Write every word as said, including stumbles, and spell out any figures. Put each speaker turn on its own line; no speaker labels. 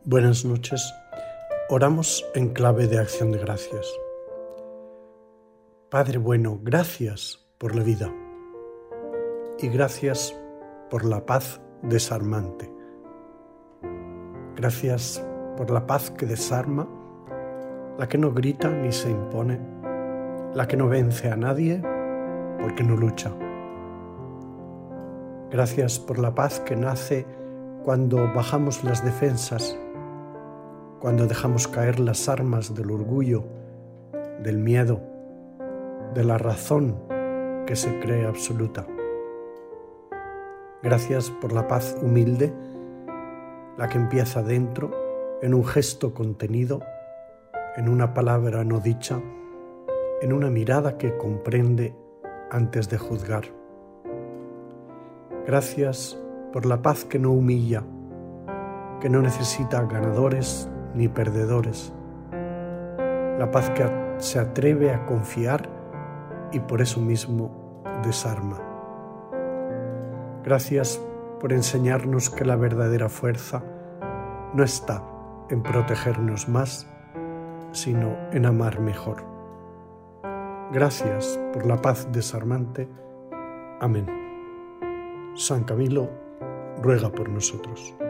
Buenas noches. Oramos en clave de acción de gracias. Padre bueno, gracias por la vida y gracias por la paz desarmante. Gracias por la paz que desarma, la que no grita ni se impone, la que no vence a nadie porque no lucha. Gracias por la paz que nace cuando bajamos las defensas, cuando dejamos caer las armas del orgullo, del miedo, de la razón que se cree absoluta. Gracias por la paz humilde, la que empieza dentro, en un gesto contenido, en una palabra no dicha, en una mirada que comprende antes de juzgar. Gracias por la paz que no humilla, que no necesita ganadores ni perdedores, la paz que se atreve a confiar y por eso mismo desarma. Gracias por enseñarnos que la verdadera fuerza no está en protegernos más, sino en amar mejor. Gracias por la paz desarmante. Amén. San Camilo ruega por nosotros.